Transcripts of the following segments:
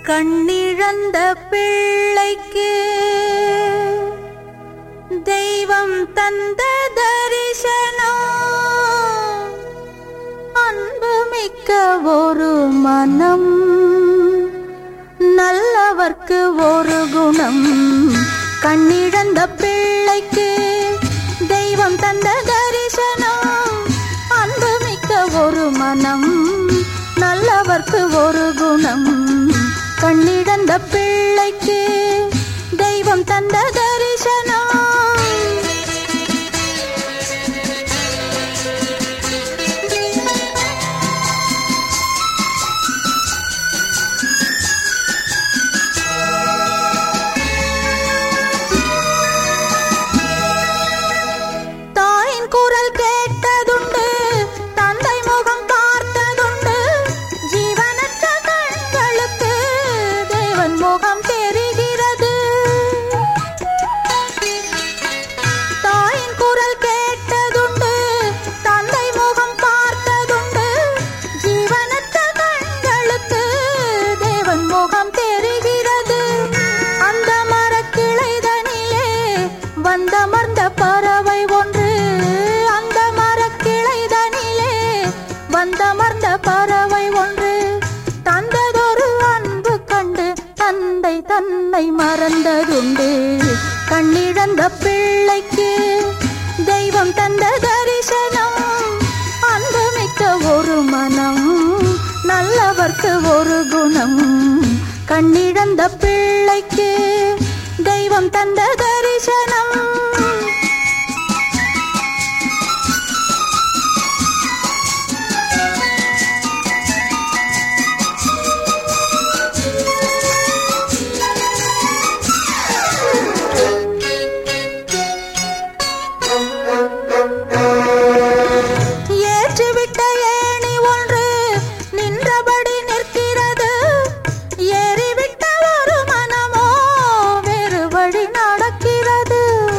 கண்ணிழந்த பிள்ளைக்கு தெய்வம் தந்த தரிசனம், அன்புமிக்க ஒரு மனம், நல்லவர்க்கு ஒரு குணம். கண்ணிழந்த பிள்ளைக்கு தெய்வம் தந்த தரிசனம், அன்புமிக்க ஒரு மனம், நல்லவர்க்கு ஒரு குணம். கண்ணிழந்த பிள்ளைக்கு தெய்வம் தந்த தரிசனம். தாயின் குரல் கேட்டதுண்டு, தந்தை முகம் பார்த்ததுண்டு, ஜீவனற்ற கண்களுக்கு தேவன் முகம் தெரிகிறது. தாயின் குரல் கேட்டதுண்டு, தந்தை முகம் பார்த்ததுண்டு, ஜீவனற்ற கண்களுக்கு தேவன் முகம் தெரிகிறது. அந்த மரக்கிளைதனிலே வந்தமர்ந்த பறவை ஒன்று, அந்த மரக்கிளைதனிலே வந்தமர்ந்த பறவை ஒன்று, தந்ததொரு அன்பு கண்டு தந்தை தன்னை மறந்ததுண்டு. கண்ணிழந்த பிள்ளைக்கு தெய்வம் தந்த தரிசனம், அன்புமிக்க ஒரு மனம், நல்லவர்க்கு ஒரு குணம். கண்ணிழந்த பிள்ளைக்கு தெய்வம் தந்த தரிசனம். ஏற்றிவிட்ட ஏணி ஒன்று நின்றபடி நிற்கிறது, ஏறிவிட்ட ஒரு மனமோ வேறு வழி நடக்கிறது.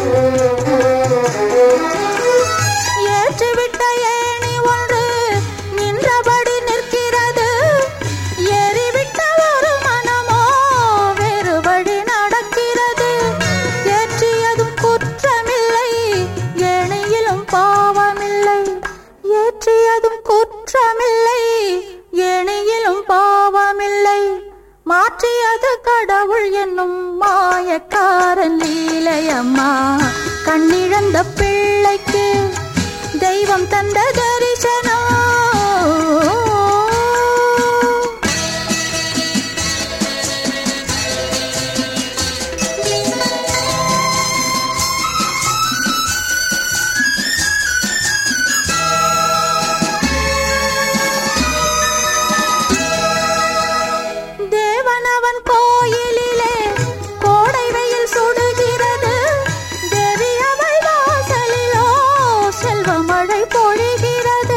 ஏற்றிவிட்ட ஏணி ஒன்று நின்றபடி நிற்கிறது, ஏறிவிட்ட ஒரு மனமோ வேறு வழி நடக்கிறது. ஏற்றியதும் குற்றமில்லை, ஏணியிலும் பாவமில்லை. ஏற்றியதும் குற்றமில்லை, ஏணியிலும் பாவமில்லை. மாற்றியது கடவுள் என்னும் மாயக்காரன் லீலையம்மா. கண்ணிழந்த பிள்ளைக்கு தெய்வம் தந்த தரிசனம். தேவனவன் கோயிலிலே கோடை வெயில் சுடுகிறது, தேவி அவள் வாசலிலோ செல்வ மழை பொழிகிறது.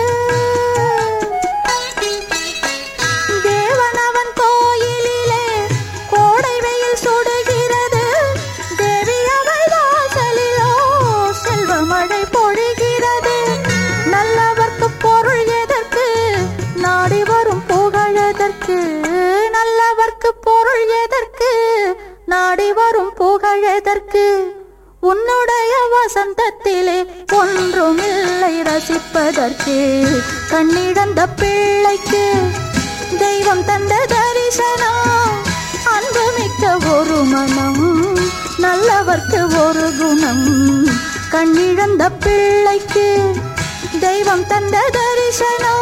தேவனவன் கோயிலிலே கோடை வெயில் சுடுகிறது, தேவி அவள் வாசலிலோ செல்வ மழை பொழிகிறது. நல்லவர்க்கு பொருள் எதற்கு, நாடி வரும் புகழதற்கு, நல்லவர்க்கு பொருள் எதற்கு, நாடி வரும் புகழதற்கு. உன்னுடைய வசந்தத்திலே ஒன்றுமில்லை ரசிப்பதற்கு. கண்ணிழந்த பிள்ளைக்கு தெய்வம் தந்த தரிசனம், அன்புமிக்க ஒரு மனம், நல்லவர்க்கு ஒரு குணம். கண்ணிழந்த பிள்ளைக்கு தெய்வம் தந்த தரிசனம்.